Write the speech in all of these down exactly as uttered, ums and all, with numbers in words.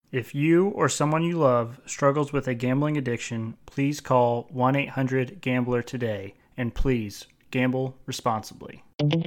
If you or someone you love struggles with a gambling addiction, please call one eight hundred gambler today, and please gamble responsibly.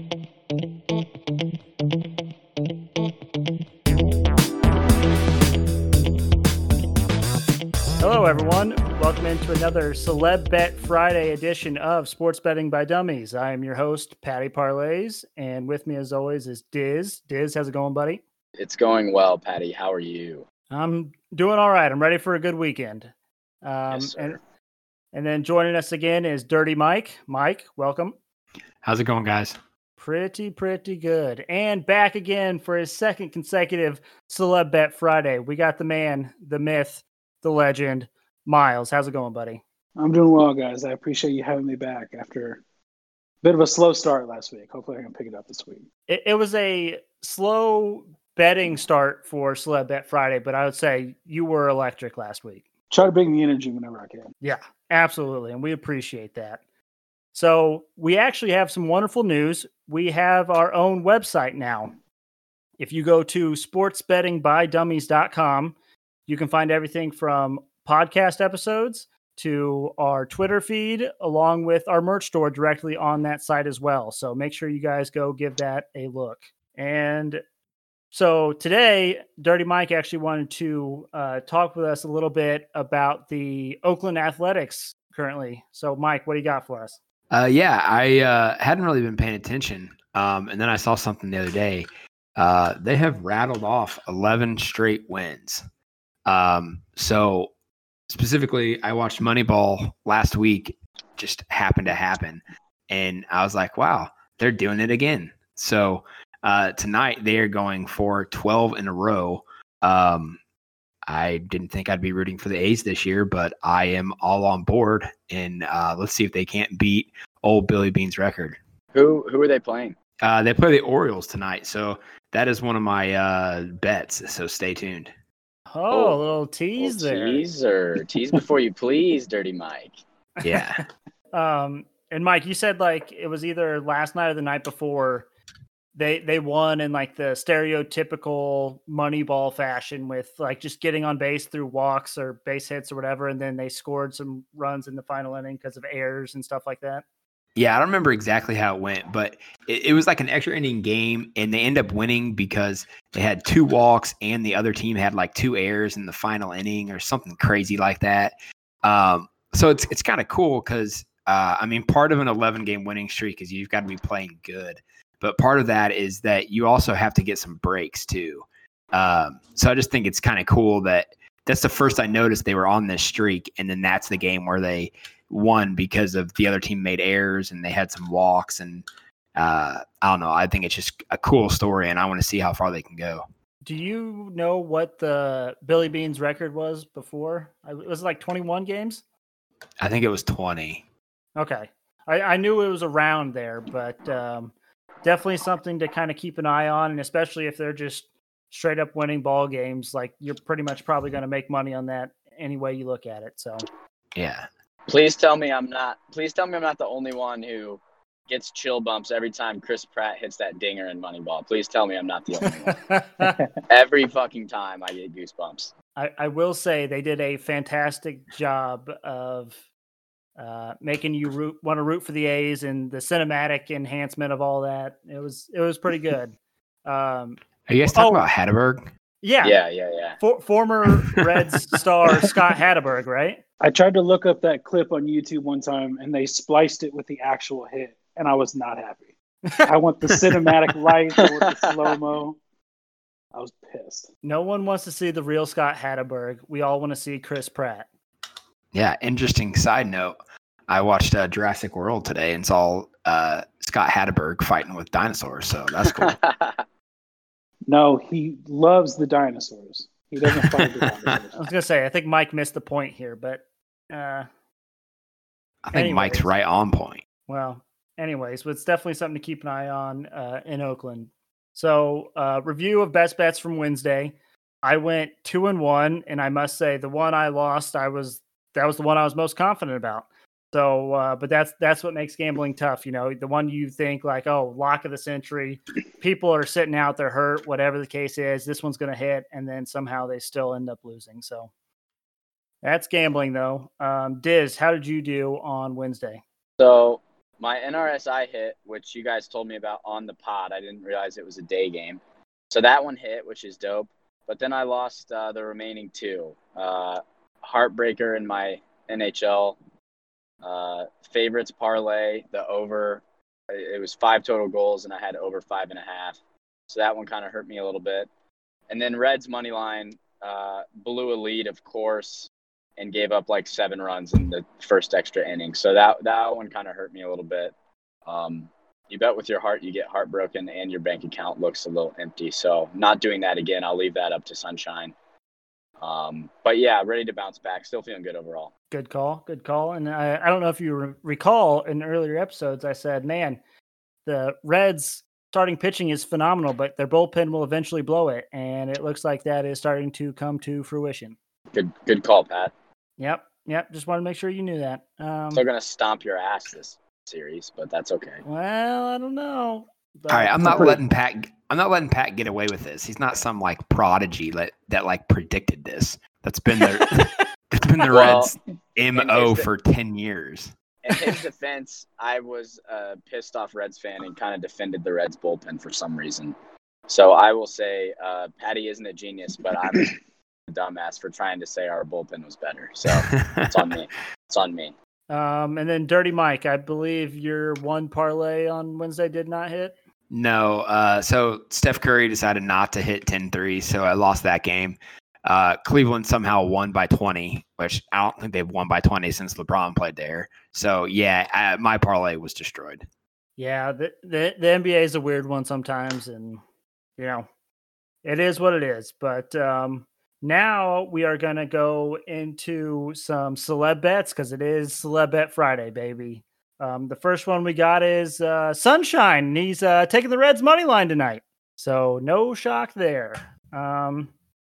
Hello, everyone. Welcome into another Celeb Bet Friday edition of Sports Betting by Dummies. I am your host, Patty Parlays, and with me, as always, is Diz. Diz, how's it going, buddy? It's going well, Patty. How are you? I'm doing all right. I'm ready for a good weekend. Um, Yes, sir. and and then joining us again is Dirty Mike. Mike, welcome. How's it going, guys? Pretty, pretty good. And back again for his second consecutive Celeb Bet Friday. We got the man, the myth, the legend, Miles. How's it going, buddy? I'm doing well, guys. I appreciate you having me back after a bit of a slow start last week. Hopefully I can pick it up this week. It, it was a slow betting start for Celeb Bet Friday, but I would say you were electric last week. Try to bring the energy whenever I can. Yeah, absolutely. And we appreciate that. So we actually have some wonderful news. We have our own website now. If you go to sports betting by dummies dot com, you can find everything from podcast episodes to our Twitter feed, along with our merch store directly on that site as well. So make sure you guys go give that a look. And so today, Dirty Mike actually wanted to uh, talk with us a little bit about the Oakland Athletics currently. So, Mike, what do you got for us? Uh, yeah, I uh, hadn't really been paying attention, um, and then I saw something the other day. Uh, they have rattled off eleven straight wins. Um, so specifically, I watched Moneyball last week. Just happened to happen, and I was like, "Wow, they're doing it again." So uh, tonight they are going for twelve in a row. Um, I didn't think I'd be rooting for the A's this year, but I am all on board, and uh, let's see if they can't beat old Billy Bean's record. Who who are they playing? Uh, they play the Orioles tonight, so that is one of my uh, bets. So stay tuned. Oh, Oh, a little tease Little there. Tease or tease before you please, Dirty Mike. Yeah, Um, and Mike, you said like it was either last night or the night before they they won in like the stereotypical Moneyball fashion with like just getting on base through walks or base hits or whatever, and then they scored some runs in the final inning because of errors and stuff like that. yeah. I don't remember exactly how it went, but it, it was like an extra inning game, and they end up winning because they had two walks, and the other team had like two errors in the final inning or something crazy like that. Um, so it's it's kind of cool because uh, I mean, part of an eleven game winning streak is you've got to be playing good. But part of that is that you also have to get some breaks too. Um, so I just think it's kind of cool that that's the first I noticed they were on this streak. And then that's the game where they won because of the other team made errors and they had some walks. And uh, I don't know. I think it's just a cool story, and I want to see how far they can go. Do you know what the Billy Bean's record was before? I- Was it like twenty-one games? I think it was twenty. Okay. I, I knew it was around there, but um, definitely something to kind of keep an eye on, and especially if they're just straight up winning ball games, like you're pretty much probably going to make money on that any way you look at it. So Yeah. Please tell me I'm not. Please tell me I'm not the only one who gets chill bumps every time Chris Pratt hits that dinger in Moneyball. Please tell me I'm not the only one. Every fucking time I get goosebumps. I, I will say they did a fantastic job of uh, making you root, want to root for the A's, and the cinematic enhancement of all that. It was it was pretty good. Um, Are you guys talking Oh. about Hatterberg? yeah, Yeah, yeah, yeah. For, former Reds star Scott Hatteberg, right? I tried to look up that clip on YouTube one time, and they spliced it with the actual hit, and I was not happy. I want the cinematic lights. I want the slow-mo. I was pissed. No one wants to see the real Scott Hatteberg. We all want to see Chris Pratt. Yeah. Interesting side note. I watched uh, Jurassic World today and saw uh, Scott Hatterberg fighting with dinosaurs. So that's cool. No, he loves the dinosaurs. He doesn't fight the I dinosaurs. was gonna say I think Mike missed the point here, but uh, I think Anyways. Mike's right on point. well, anyways, but it's definitely something to keep an eye on uh, in Oakland. So, uh, review of best bets from Wednesday. I went two and one, and I must say the one I lost, I was that was the one I was most confident about. So, uh, but that's that's what makes gambling tough. You know, the one you think like, oh, lock of the century, people are sitting out there hurt, whatever the case is, this one's going to hit, and then somehow they still end up losing. So that's gambling, though. Um, Diz, how did you do on Wednesday? So my N R S I hit, which you guys told me about on the pod. I didn't realize it was a day game. So that one hit, which is dope. But then I lost uh, the remaining two. Uh, heartbreaker in my N H L. Uh, favorites parlay, the over. It was five total goals, and I had over five and a half. So that one kind of hurt me a little bit. And then Reds money line uh, blew a lead, of course, and gave up like seven runs in the first extra inning. So that that one kind of hurt me a little bit. Um, you bet with your heart, you get heartbroken, and your bank account looks a little empty. So not doing that again. I'll leave that up to Sunshine. Um, but yeah, ready to bounce back. Still feeling good overall. Good call. Good call. And I, I don't know if you re- recall in earlier episodes, I said, man, the Reds starting pitching is phenomenal, but their bullpen will eventually blow it. And it looks like that is starting to come to fruition. Good, good call, Pat. Yep. Yep. Just want to make sure you knew that. Um, Still going to stomp your ass this series, but that's okay. Well, I don't know. But All right, I'm not letting Pat. I'm not letting Pat get away with this. He's not some like prodigy that that like predicted this. That's been the that's been the Well, Reds' M O his- for ten years. In his defense, I was a pissed off Reds fan and kind of defended the Reds bullpen for some reason. So I will say uh, Patty isn't a genius, but I'm a dumbass for trying to say our bullpen was better. So it's on me. It's on me. Um, and then Dirty Mike, I believe your one parlay on Wednesday did not hit. No, uh, so Steph Curry decided not to hit ten threes, so I lost that game. Uh, Cleveland somehow won by twenty, which I don't think they've won by twenty since LeBron played there. So, yeah, I, my parlay was destroyed. Yeah, the, the the N B A is a weird one sometimes, and, you know, it is what it is. But um, now we are going to go into some celeb bets because it is Celeb Bet Friday, baby. Um, the first one we got is uh, Sunshine, and he's uh, taking the Reds money line tonight. So no shock there. Um,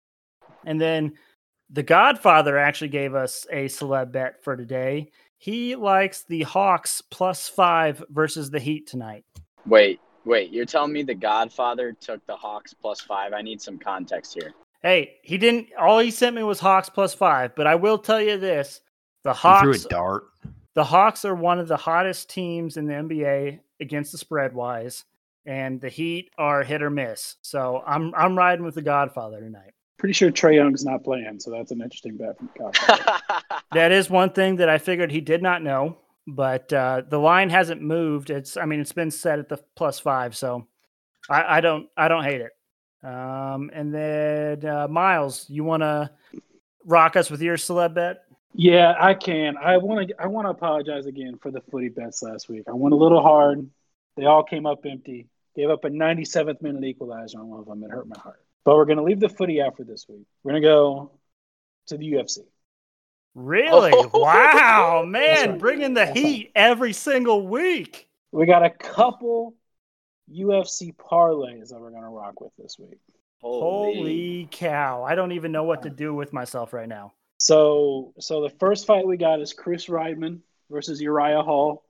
and then the Godfather actually gave us a celeb bet for today. He likes the Hawks plus five versus the Heat tonight. Wait, wait. You're telling me the Godfather took the Hawks plus five? I need some context here. Hey, he didn't. All he sent me was Hawks plus five. But I will tell you this: the He threw Hawks, a dart. the Hawks are one of the hottest teams in the N B A against the spread wise, and the Heat are hit or miss. So I'm I'm riding with the Godfather tonight. Pretty sure Trae Young's not playing, so that's an interesting bet from Godfather. That is one thing that I figured he did not know, but uh, the line hasn't moved. It's, I mean, it's been set at the plus five, so I, I don't, I don't hate it. Um, and then uh, Miles, you want to rock us with your celeb bet? Yeah, I can. I want to. I want to apologize again for the footy bets last week. I went a little hard. They all came up empty. Gave up a ninety-seventh minute equalizer on one of them. It hurt my heart. But we're going to leave the footy out for this week. We're going to go to the U F C. Really? Oh. Wow, man, right. bringing the heat every single week. We got a couple U F C parlays that we're going to rock with this week. Holy cow. I don't even know what to do with myself right now. So, so the first fight we got is Chris Weidman versus Uriah Hall.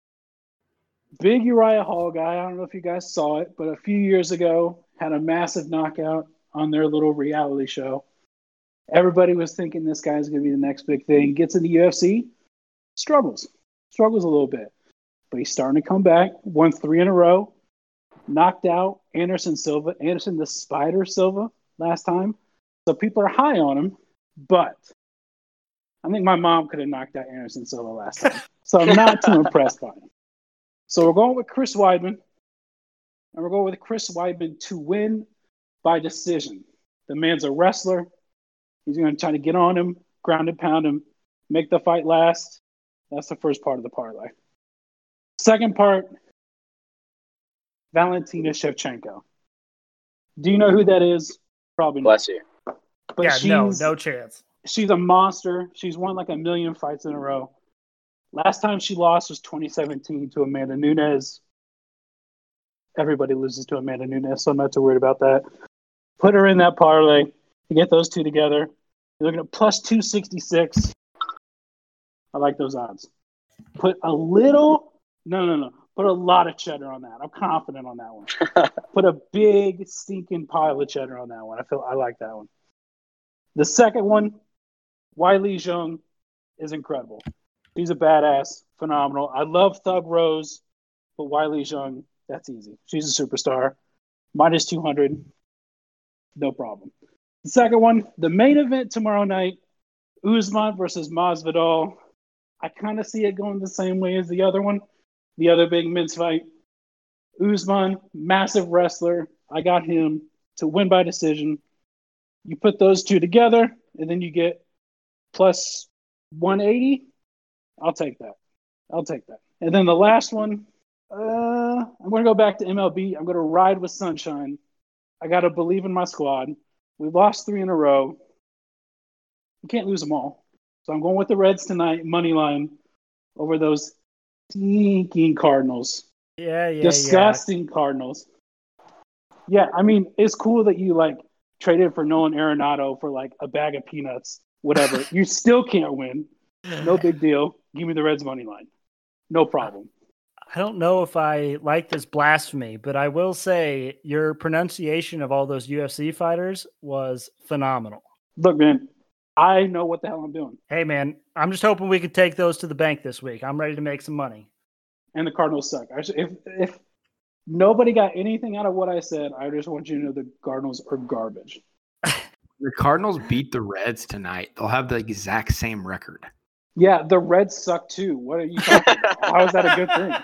Big Uriah Hall guy. I don't know if you guys saw it, but a few years ago had a massive knockout on their little reality show. Everybody was thinking this guy's going to be the next big thing. Gets in the U F C, struggles, struggles a little bit, but he's starting to come back. Won three in a row, knocked out Anderson Silva, Anderson the Spider Silva last time. So people are high on him, but I think my mom could have knocked out Anderson Silva last time. So I'm not too impressed by him. So we're going with Chris Weidman, and we're going with Chris Weidman to win by decision. The man's a wrestler. He's going to try to get on him, ground and pound him, make the fight last. That's the first part of the parlay. Second part, Valentina Shevchenko. Do you know who that is? Probably not. Bless you. But yeah, she's, no, no chance. She's a monster. She's won like a million fights in a row. Last time she lost was twenty seventeen to Amanda Nunes. Everybody loses to Amanda Nunes, so I'm not too worried about that. Put her in that parlay to get those two together. You're looking at plus two sixty-six. I like those odds. Put a little, no, no, no. Put a lot of cheddar on that. I'm confident on that one. Put a big stinking pile of cheddar on that one. I feel I like that one. The second one, Wiley Zhang is incredible. She's a badass, phenomenal. I love Thug Rose, but Wiley Zhang, that's easy. She's a superstar. Minus two hundred, no problem. The second one, the main event tomorrow night, Usman versus Masvidal. I kind of see it going the same way as the other one, the other big men's fight. Usman, massive wrestler. I got him to win by decision. You put those two together, and then you get plus one eighty. I'll take that. I'll take that. And then the last one, uh, I'm going to go back to M L B. I'm going to ride with Sunshine. I got to believe in my squad. We lost three in a row. You can't lose them all. So I'm going with the Reds tonight, money line, over those stinking Cardinals. Yeah, yeah, Disgusting yeah. Cardinals. Yeah, I mean, it's cool that you, like, traded for Nolan Arenado for, like, a bag of peanuts, whatever. You still can't win. No big deal. Give me the Reds money line. No problem. I don't know if I like this blasphemy, but I will say your pronunciation of all those U F C fighters was phenomenal. Look, man, I know what the hell I'm doing. Hey, man, I'm just hoping we could take those to the bank this week. I'm ready to make some money. And the Cardinals suck. I should, if if nobody got anything out of what I said, I just want you to know the Cardinals are garbage. The Cardinals beat the Reds tonight. They'll have the exact same record. Yeah, the Reds suck too. What are you talking about? How is that a good thing?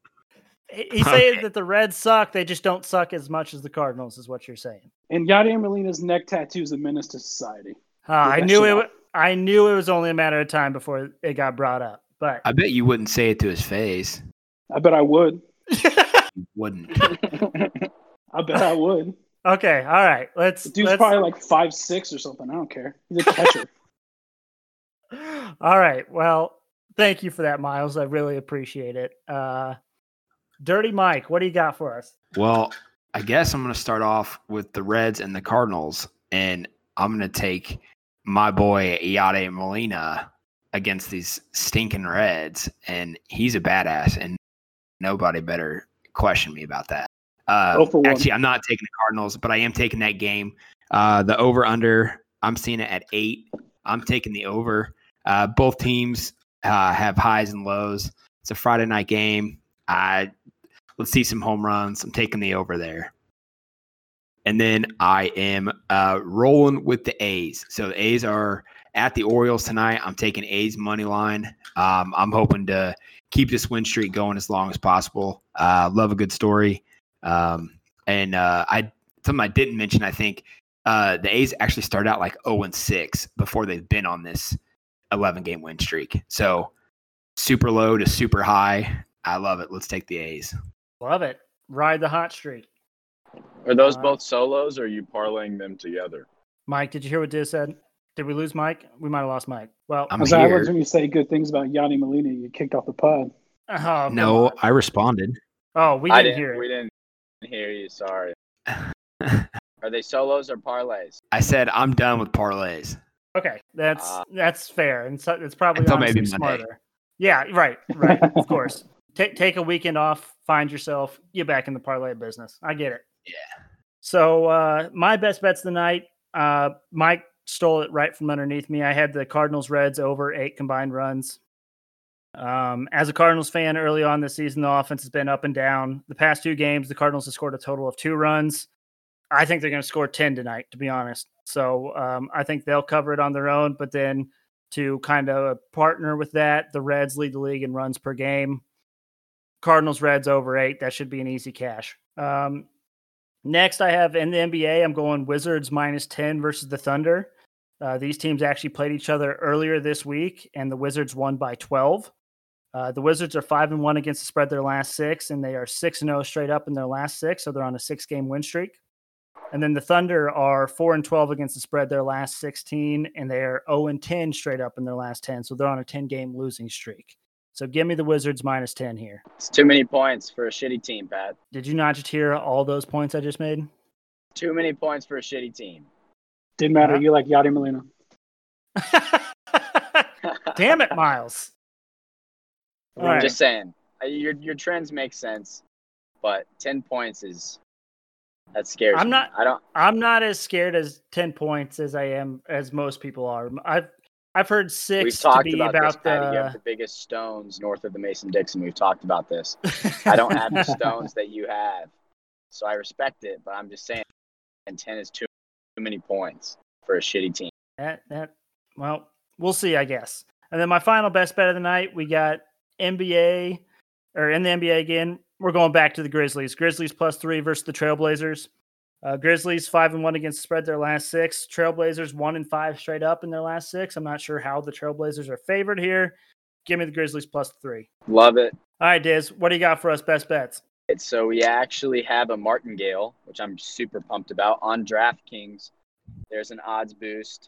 He's saying okay. that the Reds suck. They just don't suck as much as the Cardinals, is what you're saying. And Yadier Molina's neck tattoo is a menace to society. Uh, I knew it. Off. I knew it was only a matter of time before it got brought up. But I bet you wouldn't say it to his face. I bet I would. You wouldn't. I bet I would. Okay, all right. Let's. The dude's let's... probably like five six or something. I don't care. He's a catcher. All right. Well, thank you for that, Miles. I really appreciate it. Uh, Dirty Mike, what do you got for us? Well, I guess I'm going to start off with the Reds and the Cardinals, and I'm going to take my boy Yadier Molina against these stinking Reds, and he's a badass, and nobody better question me about that. Uh, actually, I'm not taking the Cardinals, but I am taking that game. Uh, the over-under, I'm seeing it at eight. I'm taking the over. Uh, both teams uh, have highs and lows. It's a Friday night game. I let's see some home runs. I'm taking the over there. And then I am uh, rolling with the A's. So the A's are at the Orioles tonight. I'm taking A's money line. Um, I'm hoping to keep this win streak going as long as possible. Uh, love a good story. Um, and uh, I something I didn't mention, I think uh, the A's actually started out like oh and six before they've been on this eleven-game win streak. So super low to super high. I love it. Let's take the A's. Love it. Ride the hot streak. Are those uh, both solos, or are you parlaying them together? Mike, did you hear what Diz said? Did we lose Mike? We might have lost Mike. Well, I'm As here. I was when you say good things about Yadier Molina, you kicked off the pod. Oh, no, on. I responded. Oh, we didn't, I didn't hear it. We didn't hear you. Sorry. Are they solos or parlays? I said I'm done with parlays. Okay, that's uh, that's fair, and so it's probably until maybe smarter. Monday. Yeah, right, right. Of course, take take a weekend off, find yourself, get back in the parlay business. I get it. Yeah. So uh, my best bets tonight, uh, Mike stole it right from underneath me. I had the Cardinals Reds over eight combined runs. Um, as a Cardinals fan, early on this season, the offense has been up and down. The past two games, the Cardinals have scored a total of two runs. I think they're going to score ten tonight, to be honest. So um, I think they'll cover it on their own. But then to kind of partner with that, the Reds lead the league in runs per game. Cardinals Reds over eight. That should be an easy cash. Um, next, I have in the N B A, I'm going Wizards minus ten versus the Thunder. Uh, these teams actually played each other earlier this week, and the Wizards won by twelve. Uh, the Wizards are five and one against the spread their last six, and they are six and zero straight up in their last six. So they're on a six-game win streak. And then the Thunder are four and twelve against the spread their last sixteen, and they are zero and ten straight up in their last ten. So they're on a ten-game losing streak. So give me the Wizards minus ten here. It's too many points for a shitty team, Pat. Did you not just hear all those points I just made? Too many points for a shitty team. Didn't matter. Uh-huh. You like Yadier Molina. Damn it, Miles. All right. Just saying, your your trends make sense, but ten points is that scares I'm me. not. I don't. I'm not as scared as ten points as I am as most people are. I've I've heard six We've to talked be about, about this, Patty. the. You have the biggest stones north of the Mason-Dixon. We've talked about this. I don't have the stones that you have, so I respect it. But I'm just saying, and ten is too too many points for a shitty team. That that well, we'll see, I guess. And then my final best bet of the night, we got N B A or in the N B A again. We're going back to the Grizzlies. Grizzlies plus three versus the Trailblazers. Uh, Grizzlies five and one against the spread their last six. Trailblazers one and five straight up in their last six. I'm not sure how the Trailblazers are favored here. Give me the Grizzlies plus three. Love it. All right, Diz, what do you got for us? Best bets. So we actually have a martingale, which I'm super pumped about, on DraftKings. There's an odds boost.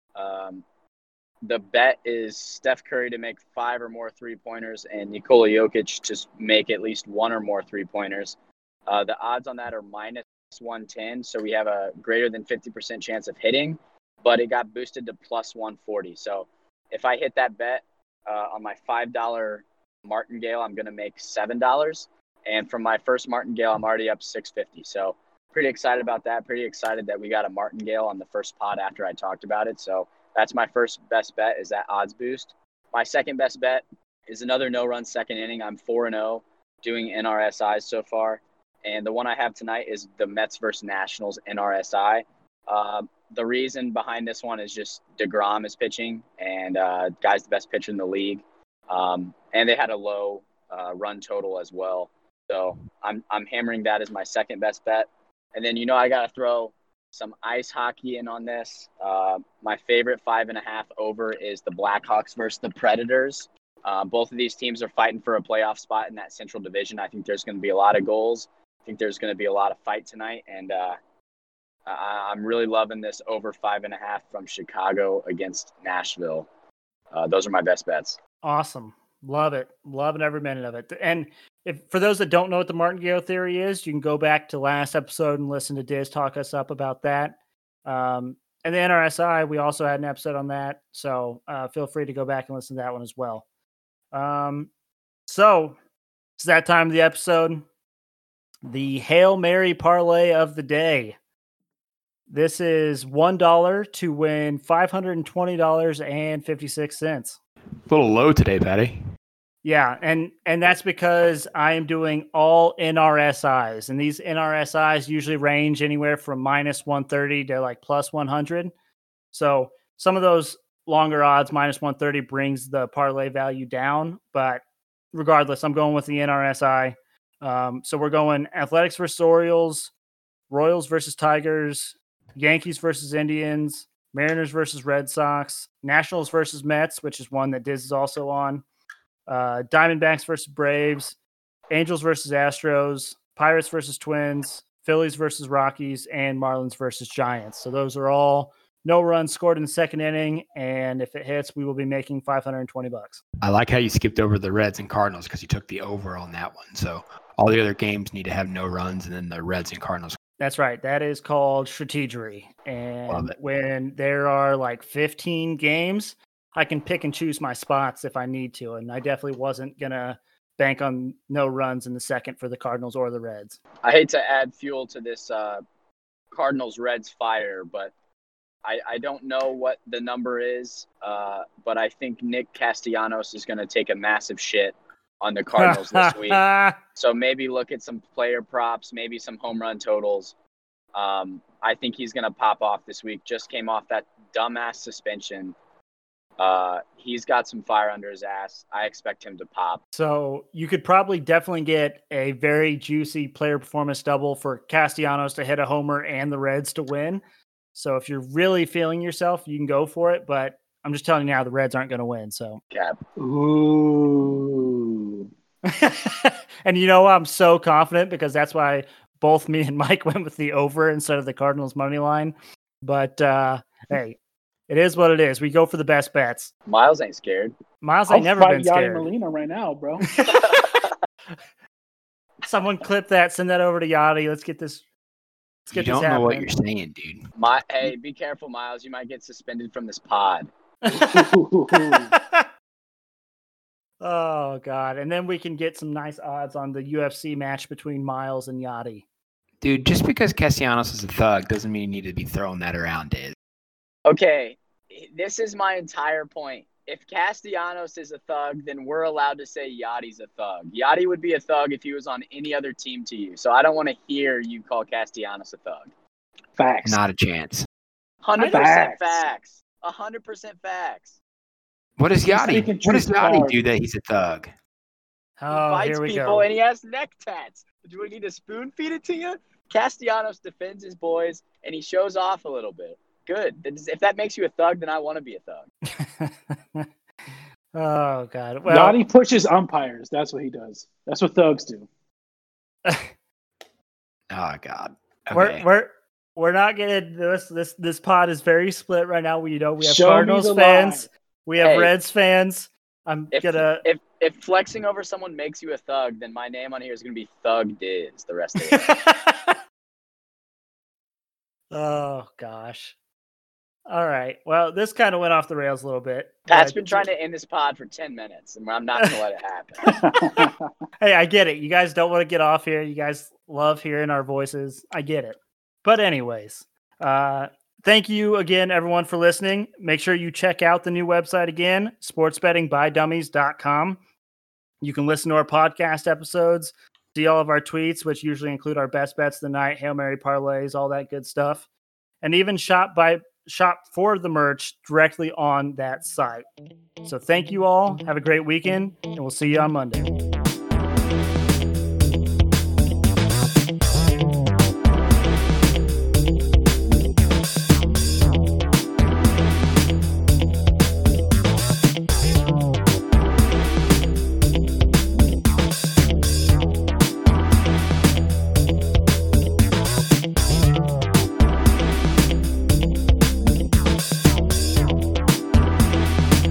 Um, the bet is Steph Curry to make five or more three-pointers and Nikola Jokic to make at least one or more three-pointers. Uh, the odds on that are minus one ten, so we have a greater than fifty percent chance of hitting, but it got boosted to plus one forty. So if I hit that bet uh, on my five dollar martingale, I'm going to make seven dollars. And from my first martingale, I'm already up six fifty. So pretty excited about that. Pretty excited that we got a martingale on the first pod after I talked about it. So that's my first best bet, is that odds boost. My second best bet is another no-run second inning. I'm four and oh doing N R S Is so far. And the one I have tonight is the Mets versus Nationals N R S I. Uh, the reason behind this one is just DeGrom is pitching, and uh, guy's the best pitcher in the league. Um, and they had a low uh, run total as well. So I'm I'm hammering that as my second best bet. And then, you know, I got to throw some ice hockey in on this. Uh, my favorite five and a half over is the Blackhawks versus the Predators. Uh, both of these teams are fighting for a playoff spot in that Central Division. I think there's going to be a lot of goals. I think there's going to be a lot of fight tonight. And uh, I- I'm really loving this over five and a half from Chicago against Nashville. Uh, those are my best bets. Awesome. Love it. Loving every minute of it. And if for those that don't know what the martingale theory is, you can go back to last episode and listen to Diz talk us up about that. Um, and the N R S I, we also had an episode on that. So uh, feel free to go back and listen to that one as well. Um, so it's that time of the episode. The Hail Mary parlay of the day. This is one dollar to win five hundred twenty dollars and fifty-six cents. A little low today, Patty. Yeah, and and that's because I am doing all N R S Is, and these N R S Is usually range anywhere from minus one thirty to like plus one hundred. So some of those longer odds, minus one thirty, brings the parlay value down. But regardless, I'm going with the N R S I. Um, so we're going Athletics versus Orioles, Royals versus Tigers, Yankees versus Indians, Mariners versus Red Sox, Nationals versus Mets, which is one that Diz is also on. Uh, Diamondbacks versus Braves, Angels versus Astros, Pirates versus Twins, Phillies versus Rockies, and Marlins versus Giants. So those are all no runs scored in the second inning, and if it hits, we will be making five hundred twenty bucks. I like how you skipped over the Reds and Cardinals because you took the over on that one. So all the other games need to have no runs, and then the Reds and Cardinals. That's right. That is called strategery. And when there are like fifteen games, I can pick and choose my spots if I need to. And I definitely wasn't going to bank on no runs in the second for the Cardinals or the Reds. I hate to add fuel to this uh, Cardinals-Reds fire, but I, I don't know what the number is, uh, but I think Nick Castellanos is going to take a massive shit on the Cardinals this week. So maybe look at some player props, maybe some home run totals. Um, I think he's going to pop off this week. Just came off that dumbass suspension. Uh, he's got some fire under his ass. I expect him to pop. So you could probably definitely get a very juicy player performance double for Castellanos to hit a homer and the Reds to win. So if you're really feeling yourself, you can go for it. But I'm just telling you now, the Reds aren't going to win. So, Cap. Ooh. And you know, I'm so confident because that's why both me and Mike went with the over instead of the Cardinals money line. But uh, hey, it is what it is. We go for the best bets. Miles ain't scared. Miles I'll ain't never fight been scared. Yadi Molina right now, bro. Someone clip that, send that over to Yachty. Let's get this. Let's get You don't this know what happening. you're saying, dude. My, hey, be careful, Miles. You might get suspended from this pod. Oh God! And then we can get some nice odds on the U F C match between Miles and Yachty. Dude, just because Castellanos is a thug doesn't mean you need to be throwing that around, Diz. Okay, this is my entire point. If Castellanos is a thug, then we're allowed to say Yachty's a thug. Yachty would be a thug if he was on any other team to you. So I don't want to hear you call Castellanos a thug. Facts. Not a chance. one hundred percent Facts. facts. one hundred percent facts. What does Yachty? speaking What does truth Yachty hard. do that he's a thug? Oh, He here fights we people go. and he has neck tats. Do we need to spoon feed it to you? Castellanos defends his boys and he shows off a little bit. Good. If that makes you a thug, then I want to be a thug. Oh God! Well, Yachty pushes umpires. That's what he does. That's what thugs do. Oh God. Okay. we're we're we're not getting this. This this pod is very split right now. We you know we have Show me Cardinals the fans, lie. we have Hey. Reds fans. I'm If, gonna. if if flexing over someone makes you a thug, then my name on here is going to be Thug Diz the rest of it. Oh gosh! All right. Well, this kind of went off the rails a little bit. Pat's but- been trying to end this pod for ten minutes, and I'm not going to let it happen. Hey, I get it. You guys don't want to get off here. You guys love hearing our voices. I get it. But anyways, uh, thank you again, everyone, for listening. Make sure you check out the new website again, sports betting by dummies dot com. You can listen to our podcast episodes, see all of our tweets, which usually include our best bets of the night, Hail Mary parlays, all that good stuff, and even shop by shop for the merch directly on that site. So thank you all. Have a great weekend, and we'll see you on Monday.